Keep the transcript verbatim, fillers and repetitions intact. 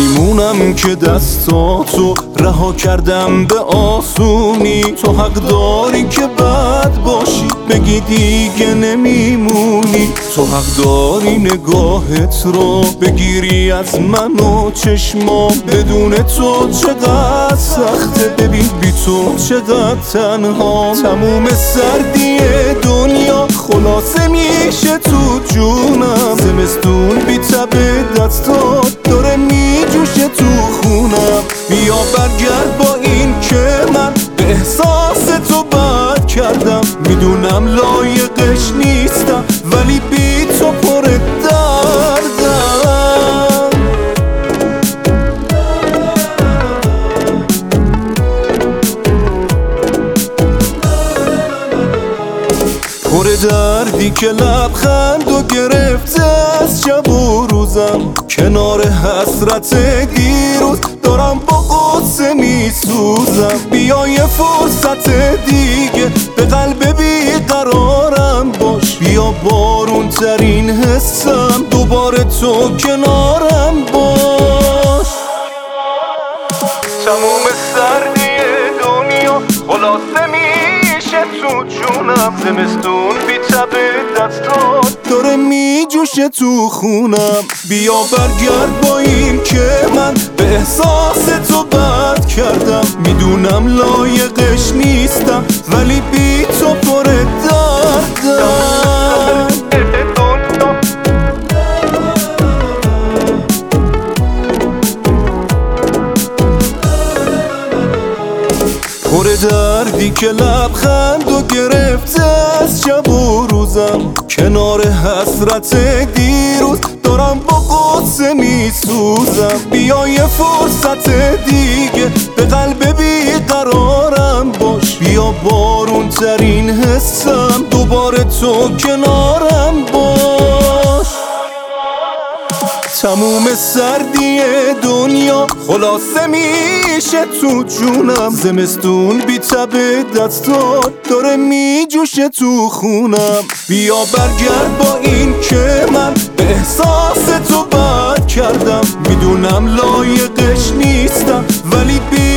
میمونم که دستاتو رها کردم به آسونی. تو حق داری که بد باشی بگی دیگه نمیمونی. تو حق داری نگاهت رو بگیری از من و چشمام. بدون تو چقدر سخته، ببین بی تو چقدر تنها. تموم سردی دنیا خلاصه میشه تو جونم. زمستون بی تب دستات داره میجوشه تو خونم. بیا برگرد با این که من به احساس تو بد کردم. میدونم لایقش نیستم ولی بی تو پر دردم. پر دردی که لبخند و گرفته از شب و روزم. کنار حسرت دیروز دارم با قصه میسوزم. بیا یه فرصت دیگه به قلب بیقرارم باش. بیا بارون ترین حسم دوباره تو کنارم باش. تموم سردی دنیا خلاصه میشه تو جونم. زمستون بی تب دستات داره میجوشه تو خونم. بیا برگرد با این که من به احساس تو بد کردم. میدونم لایقش نیستم ولی بی تو پر دردم. پر دردی که لبخند و گرفته از شب و روزم. کنار حسرت دیروز دارم با قصه میسوزم. بیا یه فرصت دیگه به قلب بیقرارم باش. بیا بارون ترین حسم دوباره تو کنارم باش. تموم سردی دنیا خلاصه میشه تو جونم. زمستون بی تب دستات داره میجوشه تو خونم. بیا برگرد با این که من به احساس تو بد کردم. میدونم لایقش نیستم ولی بی